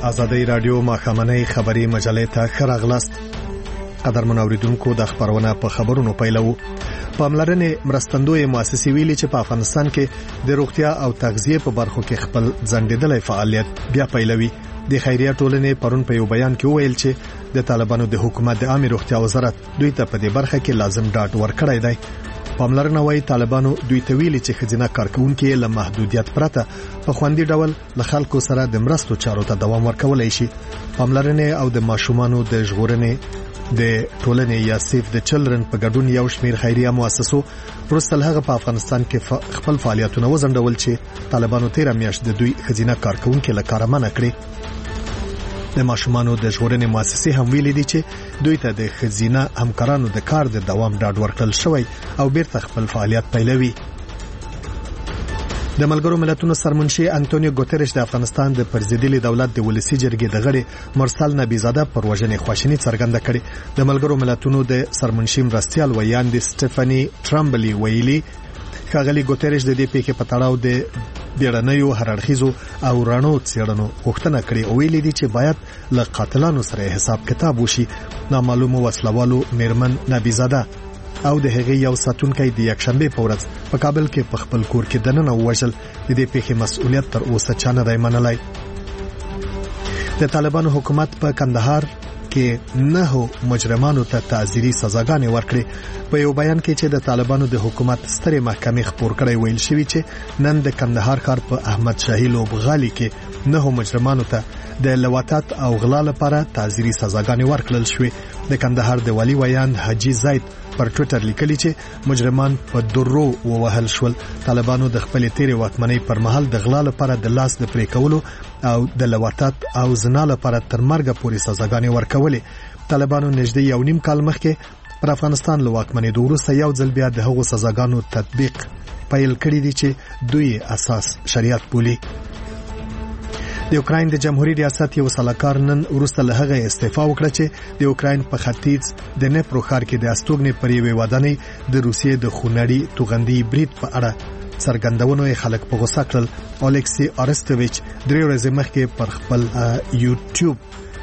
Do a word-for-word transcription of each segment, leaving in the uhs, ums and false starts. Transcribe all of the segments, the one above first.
آزادۍ رادیو ماښامنۍ خبری مجلې ته ښه راغلاست. قدرمن اوریدونکو د خبرونه په خبرونو پیلو. پاملرنې مرستندوی مؤسسې ویلي چې په افغانستان کې د روغتیا او تغذیه په برخو کې خپل ځنډېدلې فعالیت بیا پیلوي. د خیریه ټولنې پرون په یو بیان کې ویل چې د طالبانو د حکومت د عامه روغتیا وزارت دوی ته په دې برخه کې لازم ډاډ ورکړی دی. پاملرنه وايي طالبانو دوی ته ویلي چې خځینه کارکونکو له محدودیت پرته په خوندي ډول له خلکو سره د مرستو چارو ته دوام ورکولای شي. پاملرنه او د ماشومانو د ژغورنې د ټولنې یا سیف د چلډرن په ګډون یو شمیر خیریه مؤسسو پرستل هغه په افغانستان کې خپل فعالیتونه وزندول چې طالبانو تیر میاشت د دوی خځینه کارکونکو له کار منع کړی. د ماشومانو د ژغورنې مؤسسې هم ویلي دي چې دوی ته د خزینه همکارانو د کار د دوام ډاډ ورکړل شوی او بیرته خپل فعالیت پیلوي. د ملګرو ملتونو سرمنشي انټونیو ګوتریش د افغانستان د پرزیدلي دولت د ولسی جرګې د غړي مرسل نبیزاده پر وژنې خواشینی څرګنده کړې. د ملګرو ملتونو د سرمنشي مرستيال ویاند سټيفاني ټرامبلی ویلي ښاغلي ګوتریش د دې پیښې په تړاو د بیړنیو هررخیزو او رانو څېړنو غوښتنه کړې او ویلي دي چې باید له قاتلانو سره حساب کتاب وشي. نامعلومو وسلوالو میرمن نبیزاده او د هغې یو ساتونکی د یکشنبه په ورځ په کابل کې په خپل کور کې دننه وژل. د دې پیښې مسؤلیت تر اوسه چا نه دی منلی. د طالبانو حکومت په کندهار کې نه مجرمانو ته تعزیري سزاګانې ورکړي. په یو بیان کې چې د طالبانو د حکومت سترې محکمې خپور کړی ویل شوی چې نن د کندهار ښار په احمد شاهي لوبغالي کې نه مجرمانو ته د لواطت او غلا لپاره تعزیري سزاګانې ورکړل شوې. د کندهار د والی ویان حاجی زید پر ټوئیټر لیکلی چې مجرمان په درو ووهل شول. طالبانو د خپل تیرې واکمنۍ پر مهال د غلا لپاره د لاس د پرې کولو او د لواطت او زنا لپاره تر مرګ پورې سزاګانې ورکولې. طالبانو نږدې یو نیم کال مخکې پر افغانستان له واکمنۍ وروسته یو ځل بیا د هغو سزاګانو تطبیق پیل کړی دی چې دوی اساس شریعت بولي. د یوکراین د جمهوریت ریاست یو سلاکار نن وروسته له هغه استعفا وکړه چې د یوکراین په ختیځ د نیپرو ښار کې د استوګنې پر یوې ودانۍ د روسیې د خونړي توغندي برید په اړه څرګندونو خلک په غوسه کړل. الیکسی ارستویچ درې ورځې مخکې پر خپل یوټیوب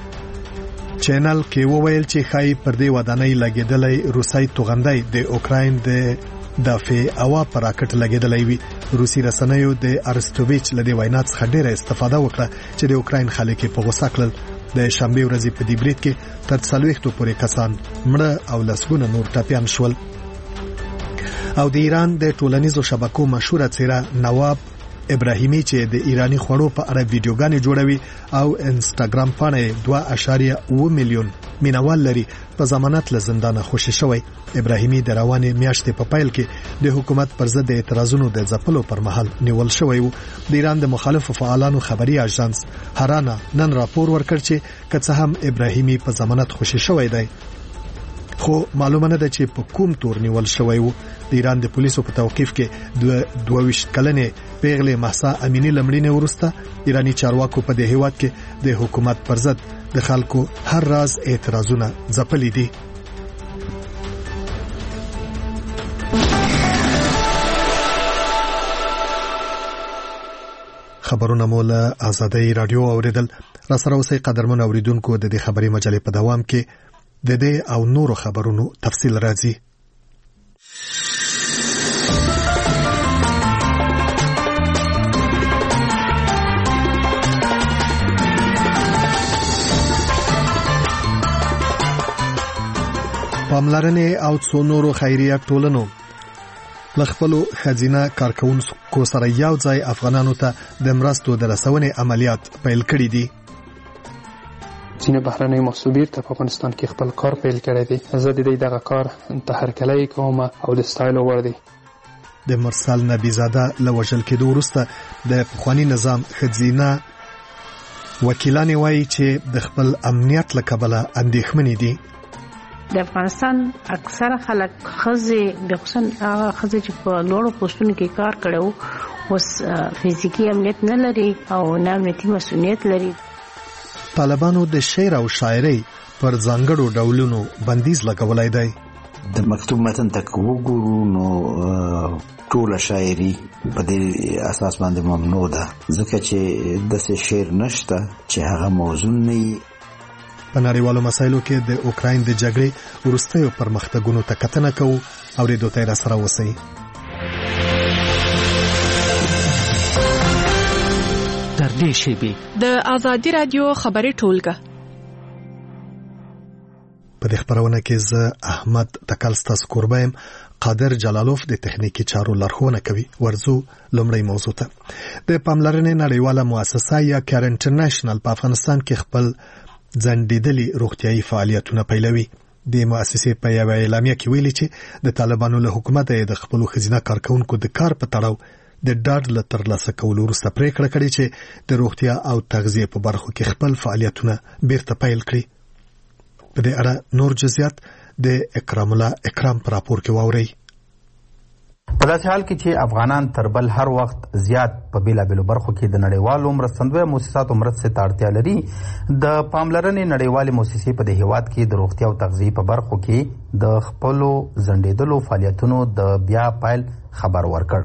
چینل کې وویل چې خای پر دې ودانۍ لګیدلې روسي توغندي د یوکراین د دافع اوا پر راکټ لګیدلې وي. روسي رسنیو د ارستویچ لدی وینا څخه ډیره استفاده وکړه چې د یوکراین خلک په غوسه کړل. د شنبه ورځې په دې برید کې تر څلوېښتو پورې کسان مړه او لسګونه نور ټپیان شول. او د ایران د ټولنیزو شبکو مشهوره څیره نواب ابراهیمی چې د ایرانی خوړو په اړه ویډیوګانې جوړوي او انستګرام باندې دوه اعشاریه اوه میلیون مینوال لري په ضمانت له زندانه خوشی شوی. ابراهیمی د روانې میاشتې په پیل کې د حکومت پر ضد اعتراضونو د ځپلو پر مهال نیول شوی وو. د ایران د مخالفو فعالانو خبري اژانس هرانا نن راپور ورکړ چې که څه هم ابراهیمی په ضمانت خوشی شوی دی خو معلومه نه ده چې په کوم تور نیول شوی وو. د ایران د پولیسو په توقیف کې د دوه ویشت کلنې پیغلې مهسا امینی لمړینې وروسته ایرانی چارواکو په دې هیواد کې د حکومت پر ضد د خلکو هر راز اعتراضونه ځپلي دي. خبرونه مولا آزادۍ رادیو اوریدل. را سره اوسئ قدرمن اوریدونکو. د دې خبري مجلې په دوام کې د دې او نورو خبرونو تفصیل راځي. پاملرنې او څو نورو خیریه ټولنو لخپلو خزینه کارکونکو سره یو ځای افغانانو ته د مرستو د رسونې عملیات پیل کړي دي. ځینې بهرنۍ محصول ته په افغانستان کې خپل کار پیل کړی دی. زه د دې دغه کار ته هرکلی کوم او د ستایلو وړ دی. د مرسل نبیزاده له وژل کېدو وروسته د پخواني نظام خزینه وکیلان وایي چې د خپل امنیت له کبله اندېښمنې دي. د افغانستان اکثره خلک خزې د خصوصا هغه خزې چې په لوړو پوسټونو کې کار کړو اوس فزیکی امنیت نه لري او نه امنیتي مسؤلیت لري. طالبانو د شعر او شاعرۍ پر ځانګړو ډولونو بندیز لګولای دی. د مکتوب متن تک وګورو نو ټول شاعري په دې اساس باندې ممنوع ده، ځکه چې د څه شعر نشته چې هغه موضوع نه. په نړیوالو مسایلو کې د اوکراین د جګړې وروستیو پرمختګونو ته کتنه کوو. اورېدو ته راسره اوسئ. تر دې شیبې د آزادي رادیو خبري ټولګه. په دې خبرونه کې زه احمد تکلستاس کوربایم، قادر جلالوف د تخنیکی چارو لارښوونه کوي. ورزو لومړی موضوع ته. د پاملرنې نړیواله مؤسسه یا کیر انټرنیشنل په افغانستان کې خپل ځنډېدلي روغتیايي فعالیتونه پیلوي. د مؤسسې په یوه اعلامیه کې ویلي چې د طالبانو له حکومت د خپلو ښځینه کارکونکو د کار په تړاو د ډاډ له ترلاسه کولو وروسته پریکړه کړې چې د روغتیا او تغذیه په برخو کې خپل فعالیتونه بیرته پیل کړي. په دې اړه نور جزئیات د اکرام الله اکرام پر راپور کې واوري. په داسې حال کې چې افغانان تر بل هر وخت زیات په بیلابیلو برخو کې د نړیوالو مرستندویه مؤسساتو مرستې ته اړتیا لري، د پاملرنې نړیوالې مؤسسې په دې هیواد کې د روغتیا او تغذیې په برخو کې د خپلو ځنډېدلو فعالیتونو د بیا پیل خبر ورکړ.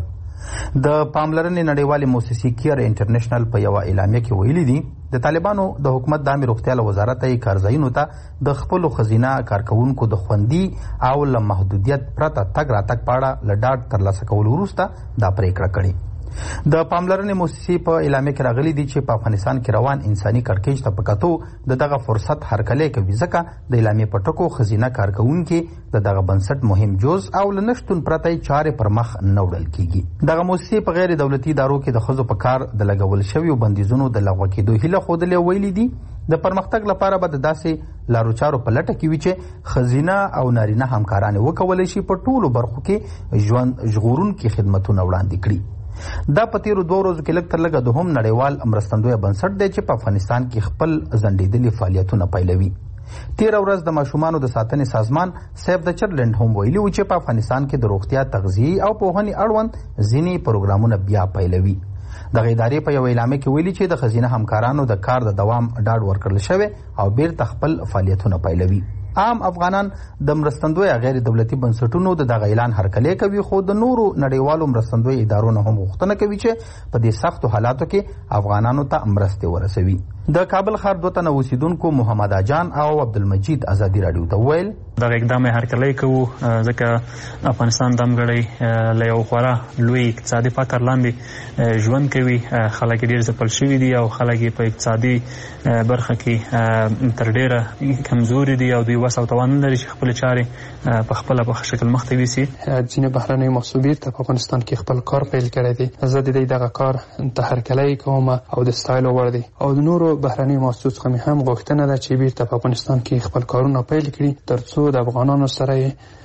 د پاملرنې نړیوالې مؤسسې کیر انټرنیشنل په یوه اعلامیه کې ویلي دي د طالبانو د حکومت د عامې روغتیا له وزارت یې کارځایونو ته د خپلو ښځینه کارکوونکو د خوندي او له محدودیت پرته تګ راتګ په اړه له ډاډ ترلاسه کولو وروسته دا پریکړه کړې. د پاملرنې مؤسسې په اعلامیه کې راغلي دي چې په افغانستان کې روان انساني کړکېچ ته په کتو د دغه فرصت هرکلی کوي، ځکه د اعلامیې په ټکو ښځینه کارکوونکي د دغه بنسټ مهم جز او له نشتون پرته یې چارې پر مخ نه وړل کیږي. دغه مؤسسې په غیر دولتي ادارو کې د ښځو په کار د لګول شویو بندیزونو د لغوه کېدو هیله ښودلې او ویلي دي د پرمختګ لپاره به د داسې لارو چارو په لټه کې وي چې ښځینه او نارینه همکاران وکولی شي په ټولو برخو کې ژوند ژغورونکي خدمتونه وړاندې کړي. دا په تیرو دوه ورځو کې لږ تر لږه دوهم نړیوال مرستندویه بنسټ دی چې په افغانستان کې خپل ځنډېدلي فعالیتونه پیلوي. تیره ورځ د ماشومانو د ساتنې سازمان سیف د چلډرن هم ویلي و چې په افغانستان کې د روغتیا، تغذیې او پوهنې اړوند ځینې پروګرامونه بیا پیلوي. دغه ادارې په یو اعلامیه کې ویلي چې د ښځینه همکارانو د کار د دوام ډاډ ورکړل شوی او بیرته خپل فعالیتونه پیلوي. عام افغانان د مرستندویه غیر دولتي بنسټونو د دغه اعلان هرکلی کوي، خو د نورو نړیوالو مرستندویه ادارو نه هم غوښتنه کوي چې په دې سختو حالاتو کې افغانانو ته مرستې ورسوي. د کابل ښار دوه تنه اوسیدونکو محمد اجان او عبدالمجید ازادي راډیو ته وویل دغه اقدام یې هرکلی کوو، ځکه افغانستان دمګړی له یو خورا لوی اقتصادي فقر لاندې ژوند کوي. خلک یې ډېر ځپل شوي دي او خلک یې په اقتصادي برخه کې تر ډېره کمزوري دي او دوی وس او توان نه لري چې خپلې چارې په خپله په ښه شکل مخته یوسي. ځینې بهرنیو محصول ته په افغانستان کې خپل کار پیل کړی دی. زه د دې دغه کار ته هرکلی کوم او د ستایلو وړ دی او د نورو بهرنیو محصول څخه مې هم غوښتنه ده چې بیرته په افغانستان کې خپل کارونه پیل کړي، ترڅو د افغانانو سره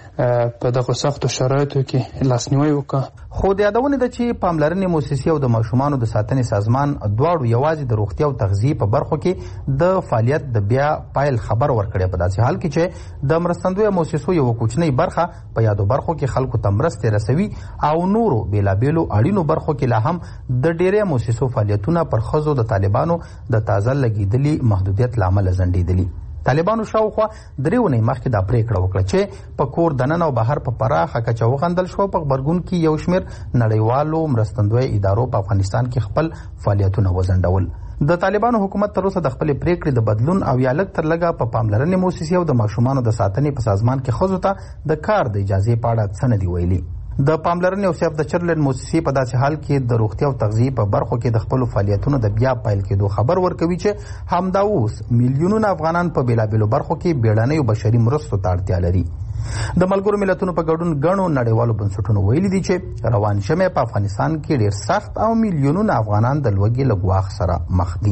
په دغه سختو شرایطو کې لاسنیوی وکړه. خو د یادونې ده چې پاملرنې مؤسسې او د ماشومانو د ساتنې سازمان دواړو یوازې د روغتیا او تغذیې په برخو کې د فعالیت د بیا پایل خبر ورکړی، په داسې حال کې چې د مرستندویه مؤسسو یوه کوچنۍ برخه په یادو برخو کې خلکو ته مرستې رسوي او نورو بیلابیلو اړینو برخو کې لا هم د ډېری مؤسسو فعالیتونه پر ښځو د طالبانو د تازه لګېدلي محدودیت له امله ځنډېدلي. طالبانو شاوخوا درې اونۍ مخکې دا پریکړه وکړه چې په کور دننه او بهر په پراخه کچه وغندل شو. په غبرګون کې یو شمېر نړیوالو مرستندویه ادارو په افغانستان کې خپل فعالیتونه وځنډول. د طالبانو حکومت تر اوسه د خپلې پریکړې د بدلون او یا لږ تر لږه په پاملرنې مؤسسې او د ماشومانو د ساتنې په سازمان کې ښځو ته د کار د اجازې په اړه څه نه دي ویلي. د پاملرنې او سیف د چرلن مؤسسې په داسې حال کې د روغتیا او تغذیې په برخو کې د خپلو فعالیتونو د بیا پیل کېدو خبر ورکوي چې همدا اوس میلیونونه افغانان په بیلابیلو برخو کې بیړنیو بشري مرستو ته اړتیا لري. د ملګرو ملتونو په ګډون ګڼو نړیوالو بنسټونو ویلي دي چې روان ژمی په افغانستان کې ډېر سخت او میلیونونه افغانان د لوږې له ګواښ سره مخ دي.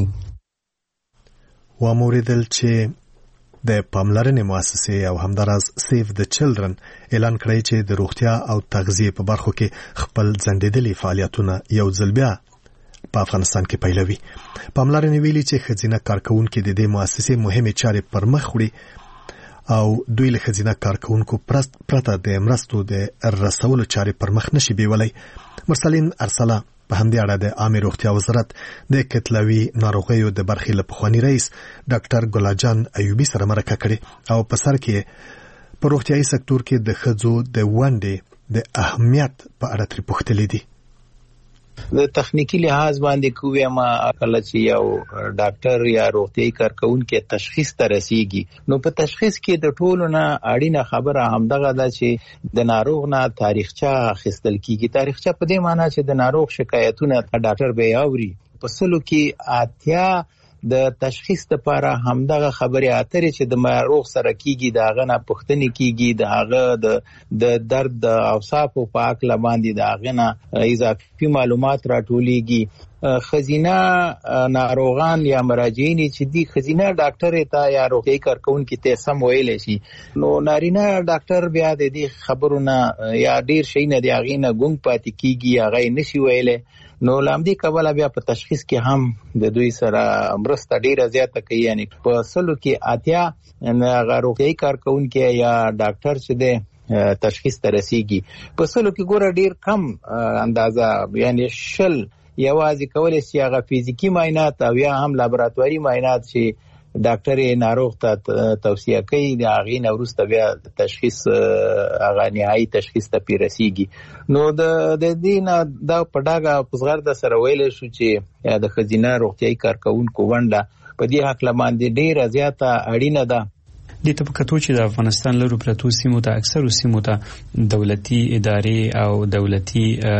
واموریدل چې د پاملرنې مؤسسې او همداراز سیف د چلډرن اعلان کړی چې د روغتیا او تغذیې په برخو کې خپل ځنډېدلي فعالیتونه یو ځل بیا په افغانستان کې پیلوي. پاملرنې ویلي چې ښځینه کارکوونکي د دې مؤسسې مهمې چارې پر مخ وړي او دوی له ښځینه کارکوونکو پرته د مرستو د رسولو چارې پر مخ نشي بیولی. مرسلین ارسله په همدې اړه د عامې روغتیا وزارت د کتلوي ناروغیو د برخې له پخواني رئیس ډاکټر ګلاجان ایوبي سره مرکه کړې او په سر کې په روغتیايي سکتور کې د ښځو د ونډې د اهمیت په اړه ترې پوښتلي دي. د تخنیکی لحاظ باندې کوی ما کله چې یو ډاکټر یا روغتیايي کارکونکو تشخیص ته رسیږي نو په تشخیص کې د ټولو نه اړینه خبره همدغه ده چې د ناروغ نه تاریخچه اخیستل کیږي. تاریخچه په دې معنی چې د ناروغ شکایتونه ډاکټر به اوري. په سلو کې اتیا د تشخیص لپاره همدغه خبرې اترې چې د ناروغ سره کیږي د هغه نه پوښتنې کیږي د هغه د د درد د اوصافو په اړه باندې د هغه نه اضافي معلومات راټولېږي. خزینه ناروغان یا مراجعین چې دی خزینه ډاکټر ته یا روغتیايي کارکونکو ته سم ویل شي نو نارینه ډاکټر بیا د دې خبرونه یا ډیر شي نه دی هغه نه ګونګ پاتې کیږي هغه نشي ویل نو لامدي کبل بیا په تشخیص کې هم د دوی سره مرسته ډیره زیاته کوي. یعنی په سلو کې اتیا روغتیايي کارکونکو یا ډاکټر چې دی تشخیص ته رسیږي په سلو کې ګوره ډیر کم اندازه یعنی شل یوازې کولای شي هغه فزیکی معاینات او یا هم لابراتواري معاینات چې ډاکټر ناروغ ته توصیه کوي د هغې نه وروسته بیا تشخیص هغه نهایي تشخیص ته پیرسیږي. نو د دې نه دا په ډاګه په زغرده سره ویلی شو چې د ښځینه روغتیايي کارکونکو ونډه په دې هکله باندې ډیره زیاته اړینه ده. د تبکتو چې د افغانستان لرو پرتو سیمو ته اکثر سیمو ته دولتي ادارې او دولتي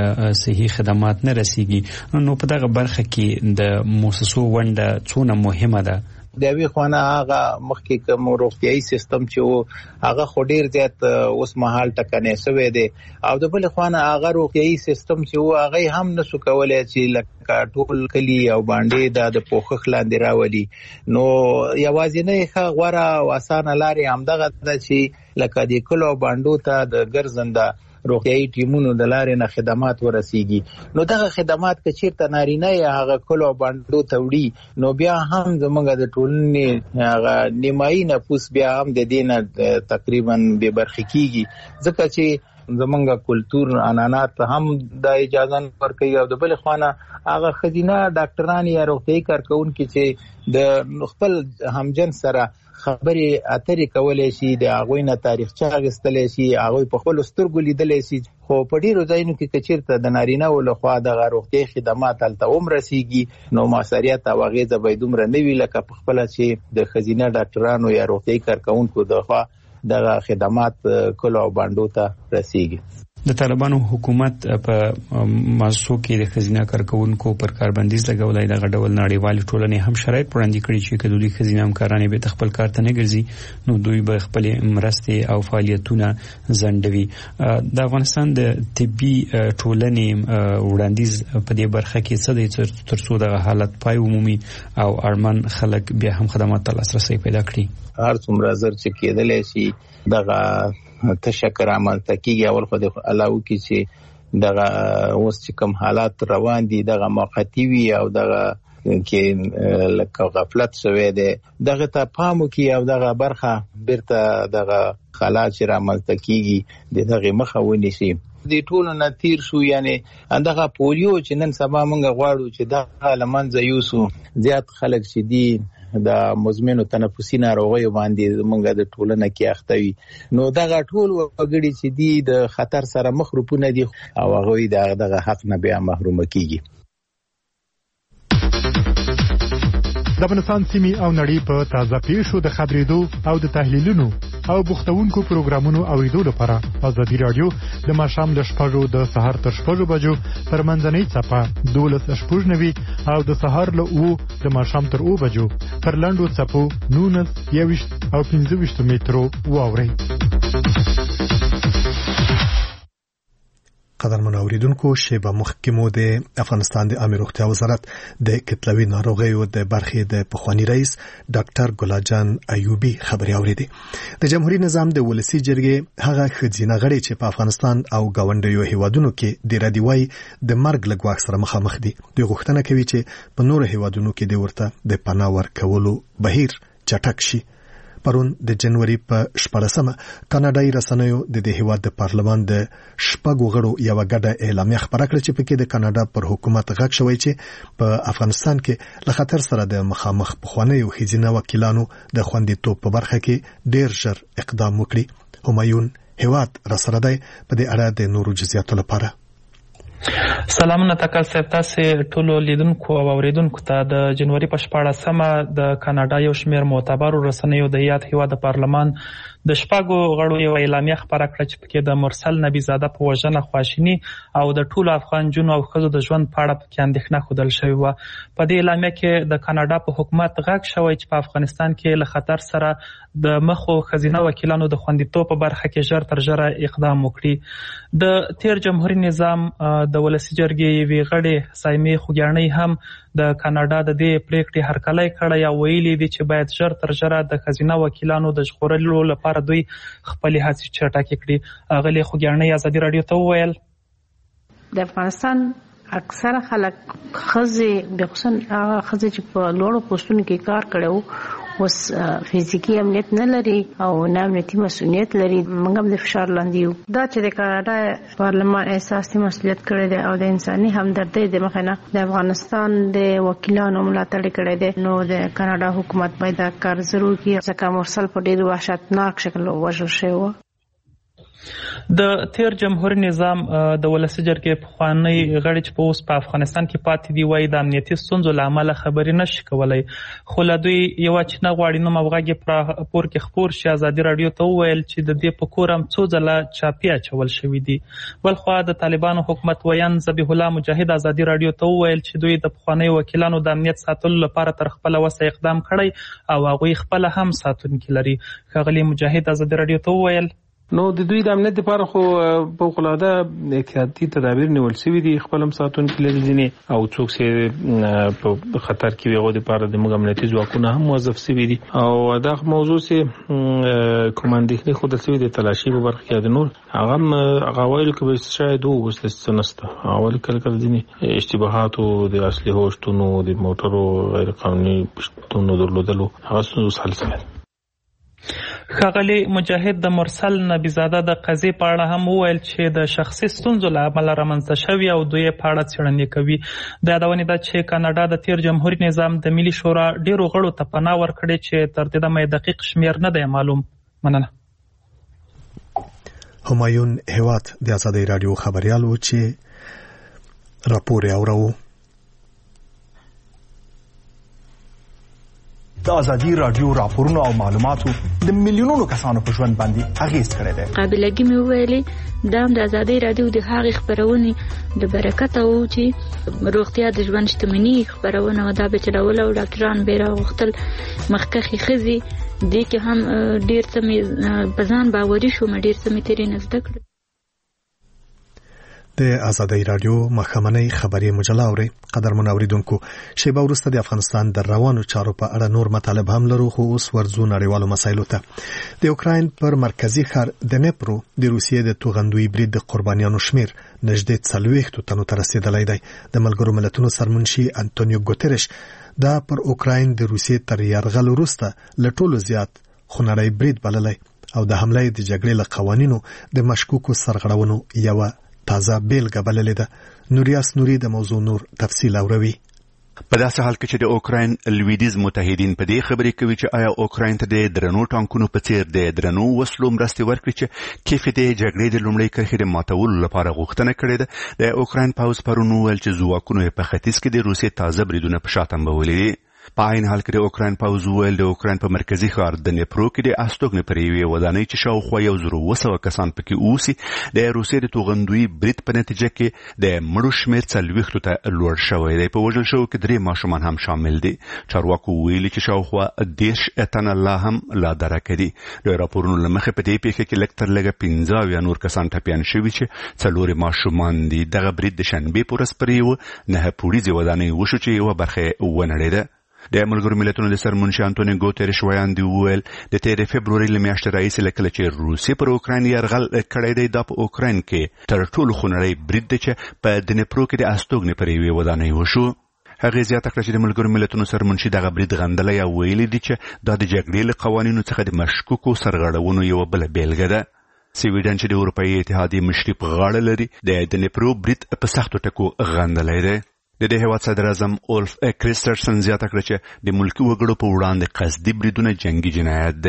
صحي خدمات نه رسیږي نو په دغه برخه کې د مؤسسو ونډه څونه مهمه ده؟ د وی خوانه هغه مخکې کوم روغتيایي سیستم چې هغه خو ډیر زیات اوس مهال ټکنې شوی دی او د بل خوانه هغه روغتيایي سیستم چې هغه هم نشو کولای چې لکه ټول کلی او باندې د پوښښ لاندې راولي. نو یوازې نه ښه غوړه او اسانه لارې همدغه ده چې لکه د کلو باندې ته د ګرځنده روغتیايي ټیمونو د لارې نه خدمات ورسیږي. نو دغه خدمات که چیرته نارینه یا هغه کلو باندې ته وړي نو بیا هم زموږ د ټولنې هغه نیمایي نفوس بیا هم د دې نه تقریبا بې برخې کیږي ځکه چې زمونږ کلتور عنعنات هم د اجازه ورکوي او د بل خوانه هغه خزینه ډاکټران یا روغتیايي کارکونکو چې د خپل همجنس سره خبرې اترې کولای شي د هغوی نه تاریخچه اخیستلی شي هغوی په خپلو سترګو لیدلی شي خو په ډیرو ځایونو کې که چیرته د نارینهو لخوا دغه روغتیايي خدمات هلته هم رسیږي نو مؤثریت او اغېزه به دومره نه وي لکه په خپله چې د ښځینه ډاکټرانو یا روغتیايي کارکونکو دخوا دغه خدمات کلو او بانډو ته رسیږي. د طالبانو حکومت په مؤسسو کې د ښځینه کارکونکو پر کاربندیز لګولای دغه ډول نړیوالې ټولنې هم شرایط وړاندې کړي چې که دوی ښځینه همکارانې به خپل کار ته نه ګرځي نو دوی به خپلې مرستې او فعالیتونه ځنډوي. د افغانستان د طبي ټولنې وړاندیز په دې برخه کې څه دی تر څو دغه حالت پای ومومي او اړمن خلک بیا هم خدمات ته لاسرسی پیدا کړي؟ هر څومره زر چې کېدلی شي دغه تشکر عملته کیږي اول خو د علاوه کې چې دغه اوس چې کوم حالات روان دي دغه موقتی وي او دغه کې لکه غفلت شوی دی دغه ته پامو کې او دغه برخه بیرته دغه حالات چې عملته کیږي دغه مخه ونیسي. د ټولو نه تیر شو یعنی دغه پولیو چې نن سبا موږ غواړو چې دغه لمنځه یوسو زیات خلک چې دي د مزمنو تنفسي ناروغیو باندې موږ د ټولنه کې اخته وي نو دغه ټول وګړي چې دي د خطر سره مخروپونه دي او هغوی دغه حق نه بیا محروم کیږي. د افغانستان سیمې او نړۍ په تازه پیښو د خبرېدو او د تحلیلونو او بوختونکو پروګرامونو اوریدو لپاره ازادي رادیو د ماښام له شپږو د سهار تر شپږو بجو پر منځنۍ څپه دولس شپږ نوي او د سهار له اوو د ماښام تر اوو بجو پر لنډو څپو نولس یوویشت او پنځه ویشت مترو واورئ. قدرمن اوریدونکو شیبه مخکې مو د افغانستان د عامه روغتیا وزارت د کتلوي ناروغیو د برخې د پخوانی رئیس ډاکټر ګلاجان ایوبي خبري اوریدې. د جمهوریت نظام د ولسی جرګې هغه خځینه غړي چې په افغانستان او گاونډیو هیوادونو کې د ردیوي د مرګ لګواک سره مخامخ دي د غوښتنه کوي چې په نور هیوادونو کې د ورته د پناه ورکولو بهیر چټک شي. پرون د جنوري په شپږمه کاناډایي رسنیو د دې هیواد د پارلمان د شپږو غړو یو ګډه اعلامیه خبره کړه چې پکې د کاناډا پر حکومت غږ شوی چې په افغانستان کې له خطر سره د مخامخ پخوانیو ښځینه وکیلانو د خوندیتوب په برخه کې ډیر ژر اقدام وکړي. همایون هیواد را سره دی په دې اړه د نورو جزئیاتو لپاره. سلامونه تکل صاحب، تاسو ټولو لیدونکو او اوریدونکو ته د جنوري په شپاړسمه د کاناډا یو شمېر معتبرو رسنیو د یاد هیواد د پارلمان د شپږو غړو یو اعلامیه خپره کړه چې پکې د مرسل نبی زاده په وژنه خواشیني او د ټولو افغان جنو او ښځو د ژوند په اړه پکې اندېښنه ښودل شوې وه. په دې اعلامیه کې د کاناډا په حکومت غږ شوی چې په افغانستان کې له خطر سره د مخو ښځینه وکیلانو د خوندیتوب په برخه کې ژر تر ژره اقدام وکړي. د تیر جمهوریت نظام د ولسي جرګې یوې غړې سایمې خوږیاڼۍ هم د کاناډا د دې پریکړې هرکلی کړی او ویلي دي چې باید ژر تر ژره د ښځینه وکیلانو د ژغورلو لپاره دوی خپلې هڅې چټکې کړي. اغلې خوږیاڼۍ ازادي راډیو ته وویل د افغانستان اکثره خلک ښځې بخصوصا هغه ښځې چې په لوړو پوسټونو کې کار کړی وو اوس فزیکي امنیت نه لري او نه امنیتي مسؤلیت لري. موږ هم د فشار لاندې یو. دا چې د کاناډا پارلمان احساسي مسؤلیت کړی دی او د انساني همدردۍ د مخې نه د افغانستان د وکیلانو ملاتړ کړی دی، نو د کاناډا حکومت باید دا کار ضرور کړي ځکه مرسل په ډېر وحشتناک شکل وژل شوی و. د تیر جمهوریت نظام د ولسي جرګې پخوانی غړي چې په اوس په افغانستان کې پاتې دي وایي د امنیتي ستونزو له امله خبرې نشي کولی، خو له دوی یوه چې نه غواړي نوم او غږ یې په پور کې خپور شي. ازادي راډیو ته وویل چې د دې په کور هم څو ځله چاپي اچول شوي دي. بلخوا د طالبانو حکومت ویان ذبیح الله مجاهد ازادي راډیو ته وویل چې دوی د پخوانیو وکیلانو د امنیت ساتلو لپاره تر خپله وسه اقدام کړی او هغوی خپله هم ساتونکي لري. ښاغلي مجاهد ازادي راډیو ته وویل نو د دوی د امنیت لپاره خو فوق العاده احتیاطي تدابیر نیول شوي دي، خپل هم ساتونکي لري ځینې او څوک چې په خطر کې وي هغو دپاره زموږ امنیتي ځواکونه هم موظف شوي دي. او دا موضوع چې کوم اندېښنې ښودل شوي دي تلاشي په برخه کې د نور هغه هم هغه ویلو کې به شاید اوس څه نشته. اول کله کله ځینې اشتباهاتو د اسلحو شتونو د موټرو غیر قانوني شتونو درلودلو هغه ستونزو حل شوی. ښاغلي مجاهد د مرسل نبی زاده د قضیې په اړه هم وویل چې د شخصي ستونزو له امله رامنځته شوي او دوی په اړه څېړنې کوي. د یادونې ده چې کاناډا د تیر جمهوریت نظام د ملي شورا ډېرو غړو ته پناه ورکړې چې تر دې دمه یې دقیق شمېر نه دی معلوم. مننه. همایون هیواد د ازادي راډیو خبریال و چې راپور یې اورو. د ازادي راډیو راپورونه او معلوماتو د میلیونونو کسانو په ژوند باندې اغیز کړی دی. قابلګي مې ویلې دا د ازادي راډیو د هغې خپرونې د برکته و چې روغتیا د ژوند شتمني خپرونه و دا به چلول او ډاکټران به راغوښتل مخکښې ښځې دې کې هم ډېر څه مې په ځان باوري شوم، ډېر څه مې ترې نه زده کړل. د ازادي راډیو مخامنۍ خبري مجله اوري. قدرمن اوریدونکو، شیبه وروسته د افغانستان د روانو چارو په اړه نور مطالب هم لرو، خو اوس ورځو نړیوالو مسایلو ته. د اوکراین پر مرکزی ښار د نیپرو د روسیې د توغندوی برید د قربانیانو شمیر نږدې څلوېښتو تنو ته رسیدلی دی. د ملګرو ملتونو سرمنشي انټونیو ګوتریش دا پر اوکراین د روسیې تر یرغل وروسته له ټولو زیات خونړی برید بللی او د حملې د جګړې له قوانینو د مشکوکو سرغړونو یوه تازه بیلګه بللې ده. نوریاس نوري د موضوع نور تفصیل اوروي. په داسې حال کې چې د اوکراین لویدیز متحدین په دې خبرې کوي چې آیا اوکراین ته د درنو ټانکونو په څیر د درنو وسلو مرستې ورکړي چې کیف د جګړې د لومړۍ کرښې د ماتولو لپاره غوښتنه کړې ده. د اوکراین پوځ پرون وویل چې ځواکونو په ختیځ کې د روسیې تازه بریدونه په شا تنبولي دي. په عین حال کې د اوکراین پوځ وویل د اوکراین په مرکزی ښار د نیپرو کې د استوګنې پر یوې ودانۍ چې شاوخوا یو زر اوه سوه کسان پکې اوسي د روسیې د توغندوی برید په نتیجه کې د مړو شمېر څلوېښتو ته لوړ شوی دی. په وژل شوو کې درې ماشومان هم شامل دي. چارواکو ویلي چې شاوخوا دېرش تنه لا هم لا درکه دي. د راپورونو له مخې په دې پیښه کې لږ تر لږه پنځه اویا نور کسان ټپیان شوي چې څلور ماشومان دي. دغه برید د شنبې په ورځ پر یوه نهه پوړیزې ودانۍ وشو چې یوه برخه یې ونړېده. د ملګرو ملتونو د سرمنشي انټونیو ګوتریش وړاندې وویل د تېرې فبروري له میاشتې راهیسې له کله چې روسیې پر اوکراین یرغل کړی دی دا په اوکراین کې تر ټولو خونړی برید دی چې په د نیپرو کې د استوګنې پر یوې ودانۍ وشو. هغې زیاته کړه چې د ملګرو ملتونو سرمنشي دغه برید غندلی او ویلي دي چې دا د جګړې له قوانینو څخه د مشکوکو سرغړونو یوه بله بیلګه ده. سویډن چې د اروپایي اتحادیې مشري په غاړه لري د نیپرو برید په سختو ټکو غندلی دی. د دې هیواد صدر اعظم اولف کریسترسن زیاته کړه چې د ملکي وګړو په وړاندې قصدي بریدونه جنگي جنایت دی.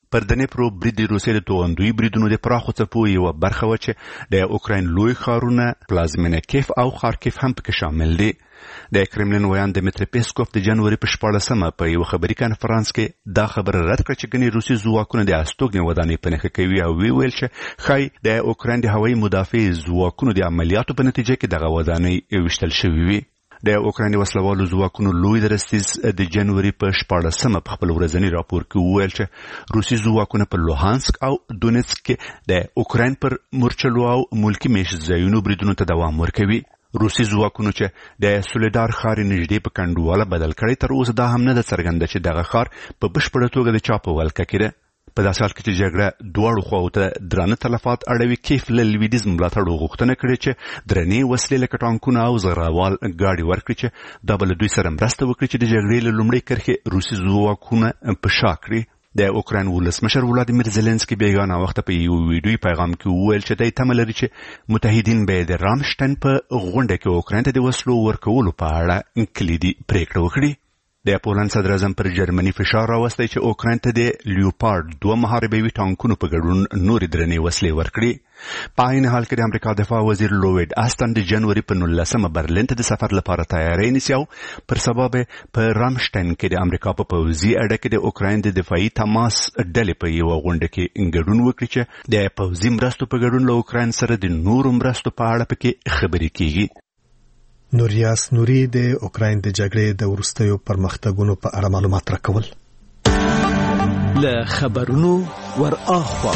پر دنیپرو برید د روسیې د توغندوي بریدونو د پراخو څپو یوه برخه وه چې د اوکراین لوی ښارونه پلازمینه کیف او خارکیف هم پکې شامل دي. د کرملین ویان دمیتری پیسکوف د جنوري په شپاړلسمه په یوه خبري کنفرانس کې دا خبره رد کړه چې ګنې روسي ځواکونه د استوګنې ودانۍ په نښه کوي او وی ویل چې ښایي د اوکراین د هوایي مدافع ځواکونو د عملیاتو په نتیجه کې دغه ودانۍ ویشتل شوې وي. د اوکراین د وسلوالو ځواکونو لوی درستیز د جنوري په شپاړلسمه په خپل ورځني راپور کې وویل چې روسي ځواکونه په لوهانسک او دونیتسک کې د اوکراین پر مورچلو او ملکي میشت ځایونو بریدونو ته دوام ورکوي. روسي ځواکونو چې د سولیدار ښار نږدې په کنډواله بدل کړی، تر اوسه دا هم نه ده څرګنده چې دغه ښار په بشپړه توګه د چا په ولکه کې ده. په داسې حال کې چې جګړه دواړو خواو ته درانه تلفات اړوي، کیف له لویدیځ ملاتړو غوښتنه کړې چې درنې وسلې لکه ټانکونه او زغروال ګاډي ورکړي چې دا به له دوی سره مرسته وکړي چې د جګړې له لومړۍ کرښې روسي ځواکونه په شا کړي. د اوکراین ولسمشر ولادیمیر زيلنسکي بیګانه وخت په یو ویډیوي پیغام کې وویل چې دای تمه لري چې متحدین به د رامشتاین په غونډه کې اوکراین ته د وسلو ورکولو په اړه کلیدي پریکړه وکړي. د پولند صدر اعظم پر جرمني فشار راوستی چې اوکراین ته د لیوپارډ دوه محاربوي ټانکونو په ګډون نورې درنې وسلې ورکړي. په عین حال کې د امریکا دفاع وزیر لوید آستن د جنوري په نولسمه برلین ته د سفر لپاره تیاری نیسي او پر سبا به په رامشتاین کې د امریکا په پوځي اډه کې د اوکراین د دفاعي تماس ډلې په یوه غونډه کې ګډون وکړي چې د پوځي مرستو په ګډون له اوکراین سره د نورو مرستو په اړه پکې خبرې کیږي. نوریاس نوري د اوکراین د جګړې د وروستیو پرمختګونو په اړه معلومات راکول. له خبرونو ور اخوا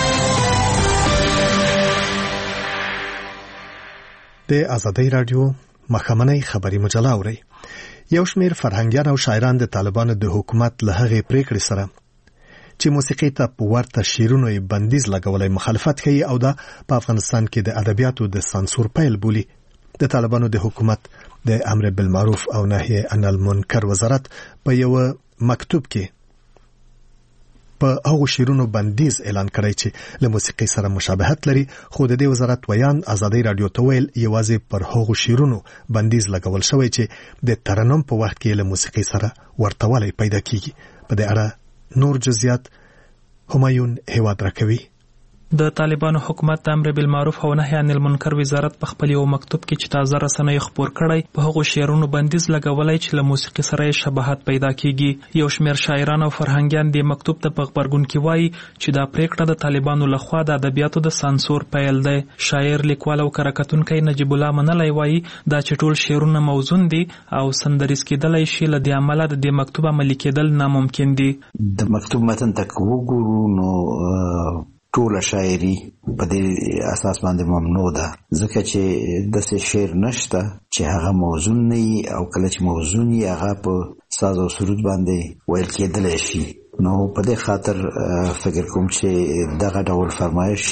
د ازادۍ رادیو مخامنۍ خبري مجله اوري. یو شمېر فرهنګیان او شاعران د طالبانو د حکومت له هغې پریکړې سره چې موسیقي ته په ورته شعرونو یې بندیز لګولی مخالفت کوي او دا په افغانستان کې د ادبیاتو د سانسور پیل بولي. د طالبانو د حکومت د امر بالمعروف او نهي عن المنکر وزارت په یو مکتوب کې په هغو شعرونو بندیز اعلان کړی چې له موسیقي سره مشابهت لري، خو د دې وزارت ویان ازادۍ رادیو ته ویل یوازې پر هغو شعرونو بندیز لګول شوی چې د ترنم په وخت کې له موسیقي سره ورتوالی پیدا کیږي. په دې اړه نور جزئیات همایون هیواد راکوي. د طالبانو حکومت د امر بالمعروف او نهي عن المنکر وزارت په خپل یو مکتوب کې چې تازه رسنیو خبر کړی په هغو شعرونو بندیز لګولای چې له موسیقي سره شباهت پیدا کیږي. یو شمېر شاعران او فرهنګیان د مکتوب ته په خبرګون کې وایي چې دا پریکړه د طالبانو لخوا د ادبیاتو د سانسور پیل دی. شاعر، لیکوال او کارکتونکی نجیب الله منلی وایي دا چې ټول شعرونه موزون دي او سندریز کېدلی شي، له دې امله د دې مکتوب عملي کېدل ناممکن دي. د مکتوب متن ته وګورو نو ټول شاعري په دې اساس باندې ممنوع ده، ځکه چې داسې شعر نشته چې هغه موزون نه وي او کله چې موزون وي هغه په ساز او سرود باندې ویل کېدلی شي. نو په دې خاطر فکر کوم چې دغه ډول فرمایش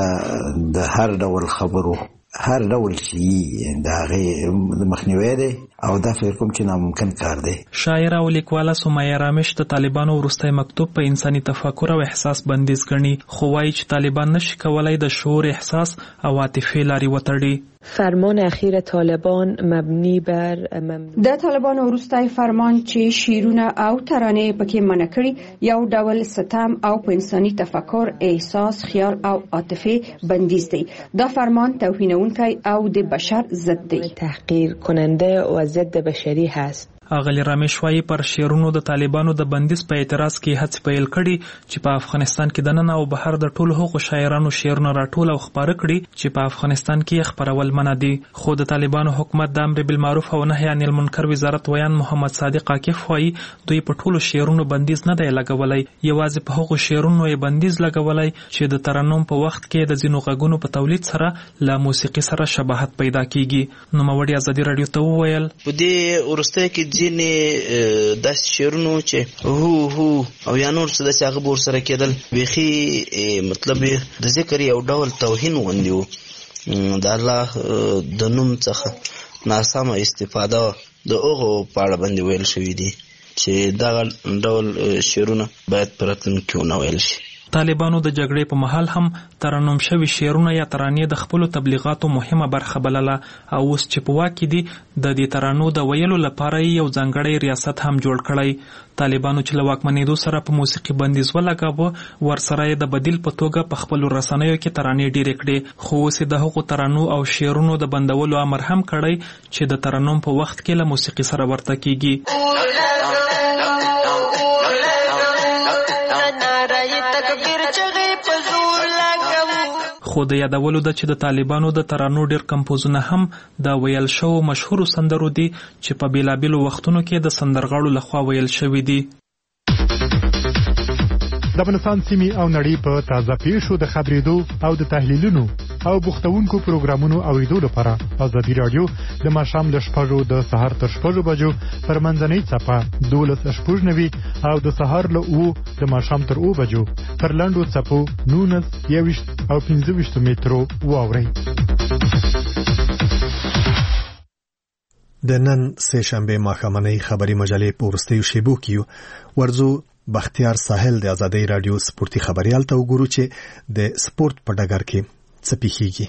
د هر ډول خبرو هر ډول چې د هغې د مخنیوی دی او دا فکر کوم چې ناممکن کار دی. شاعر او لیکواله سمیه رامش د طالبانو وروستی مکتوب په انساني تفکر او احساس بندیز ګڼي، خو وایي چې طالبان نشي کولای د شعور، احساس او عاطفې لارې وتړي. فرمان اخیر طالبان مبنی بر ممنوع د طالبانو وروستی فرمان چې شعرونه او ترانې پکې منع کړي یو ډول ستم او په انساني تفکر، احساس، خیال او عاطفه بندیز دی. دا فرمان توهینونکی او د بشر ضد دی، تحقیر کننده و ضد بشری هست. اغلی رامش وایي پر شعرونو د طالبانو د بندیز په اعتراض کې هڅې پیل کړي چې په افغانستان کې دننه او بهر د ټولو هغو شاعرانو شعرونه راټول او خپاره کړي چې په افغانستان کې خپرول منع دي. خو د طالبانو حکومت د امر بالمعروف او نهي عن المنکر وزارت ویان محمد صادق عاکف وایي دوی په ټولو شعرونو بندیز نه دی لګولی، یوازې په هغو شعرونو یې بندیز لګولی چې د ترنم په وخت کې د ځینو غږونو په تولید سره له موسیقي سره شباهت پیدا کیږي. نوموړي ازادي رادیو ته وویل په دې وروسته کې ځینې داسې شعرونو چې هو هو او یا نور څه داسې هغه به ورسره کېدل بیخي مطلب د ذکر یو ډول توهین غوندې و، د الله د نوم څخه ناسمه استفاده د هغو په اړه باندې ویل شوي دي چې دغه ډول شعرونه باید په راتلونکي کې ونه ویل شي. طالبانو د جګړې په مهال هم ترنم شوي شعرونه یا ترانې د خپلو تبلیغاتو مهمه برخه بلله او اوس چې په واک کې دي د دې ترانو د ویلو لپاره یو ځانګړی ریاست هم جوړ کړی. طالبانو چې له واکمنېدو سره په موسیقي بندیز ولګاوه ورسره یې د بدیل په توګه په خپلو رسنیو کې ترانې ډېرې کړې، خو اوس د هغو ترانو او شعرونو د بندولو امر هم کړی چې د ترنم په وخت کې له موسیقي سره ورته کیږي. خو د یادولو ده چې د طالبانو د ترانو ډېر کمپوزونه هم د ویل شوو مشهورو سندرو دي چې په بیلابیلو وختونو کې د سندرغاړو لخوا ویل شوي دي. د افغانستان سیمې او نړۍ په تازه پیښو د خبرېدو او د تحلیلونو او بوختونکو پروګرامونو اوریدو لپاره ازادي رادیو د ماښام له شپږو د سهار تر شپږو بجو پر منځنۍ څپه دولس شپږ نوي او د سهار له اوو د ماښام تر اوو بجو پر لنډو څپو نولس یوویشت او پنځه ویشت مترو واورئ. د نن سه شنبه ماښامنۍ خبري مجلې په وروستیو شیبو کې ورځو بختیار ساحل د ازادي رادیو سپورتي خبريال ته وګورو چې د سپورت په ډګر کې څه پیښیږي.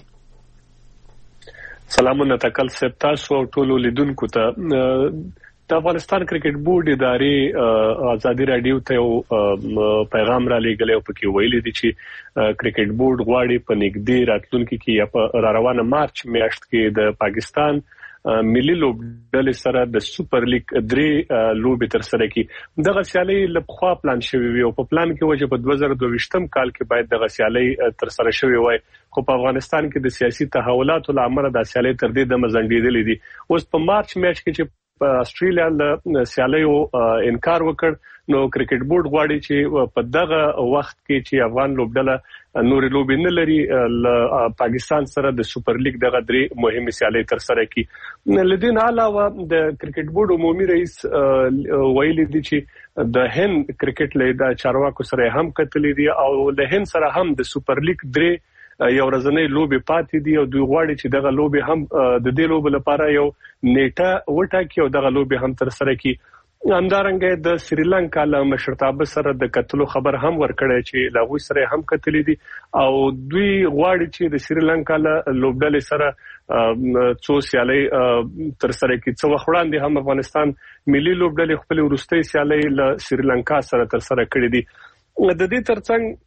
سلامونه تکل سپ تاسو او ټولو لیدونکو ته. د افغانستان کرکټ بورډ ادارې ازادي رادیو ته یو پیغام را لېږلی او پکې ویلي دي چې کرکټ بورډ غواړي په نږدې راتلونکي کې یا په را روانه مارچ میاشت کې د پاکستان ملي لوبډلې سره د سوپر لیګ درې لوبې تر سره کړي. دغه سیالي لپاره پلان شوی وي او په پلان کې وجه په دوه زره دوه ویشتم کال کې باید دغه سیالي تر سره شوی وای، خو په افغانستان کې د سیاسي تحولاتو لامل د سیالي تر دې د مزنډېدلې دي. اوس په مارچ میاشت کې چې په استرالیا له سیالیو انکار وکړ نو کرکټ بورډ غواړي چې په دغه وخت کې چې افغان لوبډله نورې لوبې نه لري له پاکستان سره د سوپر لیګ دغه درې مهمه سیالي تر سره کړي. لدین علاوه د کرکټ بورډ عمومي رئیس ویلي دي چې د هند کرکټ لیدا چارواکو سره هم کتلې دي او له هند سره هم د سوپر لیګ درې یو ورځنۍ لوبې پاتې دي او دوی غواړي چې دغه لوبې هم د دې لوبې لپاره یو نیټه وټاکي او دغه لوبې هم تر سره کړي. همدارنګه د سریلانکا له مشرتابه سره د کتلو خبر هم ورکړی چې لاغوی سره هم کتلې دي او دوی غواړي چې د سریلانکا له لوبډلې سره څو سیالي تر سره کړي. څو وخت وړاندې هم افغانستان ملي لوبډلې خپل وروستۍ سیالي له سریلانکا سره تر سره کړې دي. د دې ترڅنګ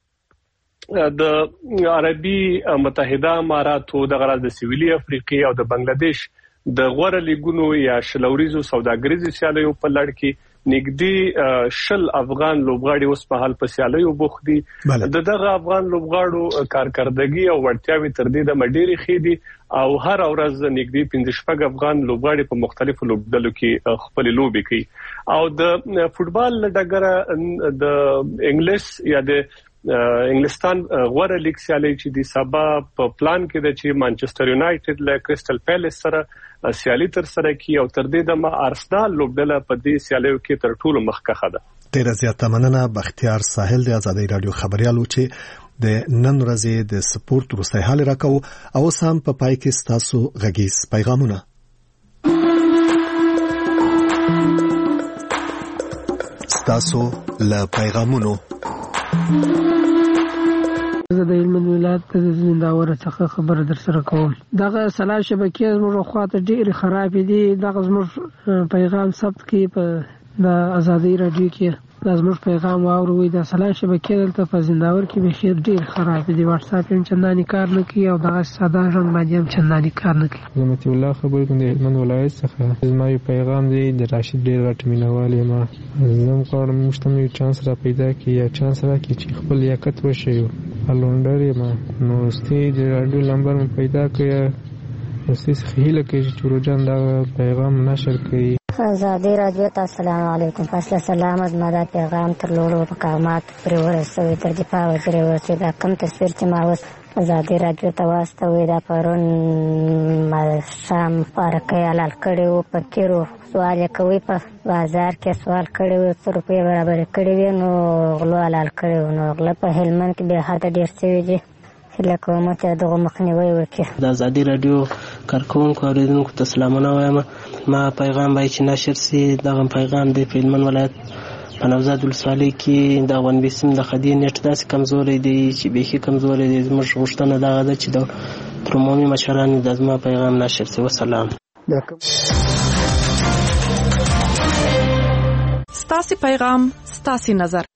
د عربي متحده اماراتو د غراز د سویلي افریقې او د بنگلاديش د غوړه لیګونو یا شلوريزو سوداګریزو سیالیو په لړ کې نږدې شل افغان لوبغاړي اوس په حال په سیالیو بوخت دي. د دغه افغان لوبغاړو کارکردګي او وړتیاوي تر دې د مډيري خېدي او هر ورځ نږدې پنځه شپږ افغان لوبغاړي په مختلفو لوبډلو کې خپل لوبي کوي او د فوتبال ډګر د انګلیس یا د انګلستان غوړه لیګ سیالي چې د سبا په پلان کې د چې مانچستر یونایټډ له کریسټل پیلس سره سیالي تر سره کی او تر دې د ارسنال لوبډله په دې سیالیو کې تر ټولو مخکښه ده. ډیر زیاته مننه بختیار ساحل د ازادي رادیو خبريالو چې د نن ورځې د سپورت وروستۍ حال راکاو او سم په پای کې تاسو غږیز پیغامونه. تاسو له پیغامونو زه د علم ولایت د زنداور څخه خبر در سره کوم. دغه سلا شبکې زموږ خواته ډېر خراب دي. دغه زموږ پیغام ثبت کی په د ازادي رادیو کې د زموږ پیغام واوروي. د سلا شبکې دلته په زنداور کې به خیر ډېر خراب دي. واتس اپ هم چنداني کار نه کوي او دغه ساده رنګ باندې هم چنداني کار نه کوي. زمت الله خبر کوم د علم ولایت څخه زما پیغام دی د راشد ډېر غټ مینوال ما زم کوم مشتمل چانس را پیدا کی یا چانس را کی چې خپل یاقت وشي الونډر ما نو ستې د رادیو نمبر مې پیدا کړ نو ستې خېله کې چې چورجان دا پیغام نشر کړي. ازادي رادیو ته السلام علیکم. فاصله سلامت ماده پیغام تر لوړو مقامات پر ورسوي تر دفاع وزیر ورسوي دا کم تصویر چې ما اوس ازادي رادیو ته واستوي دا پرون ما شام پارکې علال کړي او پکېرو سوال کوي په بازار کې سوال کړي او څو روپیا برابر کړي وي نو غلو علال کړي نو غل په هلمند کې به هدا ډیر څه وي لکه مته دغه مخنیوي وکړي. د ازادي رادیو کارکونکو اوریدونکو ته سلامونه وایم. ما پیغام وای چې نشر سي دغه پیغام د فلمن ولایت په نوزاد ولسوالۍ کې د غونډې سیم د خدي نیټ داسې کمزوري دی چې بیخي کمزوري دی. زموږ غوښتنه دغه ده چې د عمومي مشرانو د زما پیغام نشر شي. وسلام. ستاسو پیغام ستاسو نظر.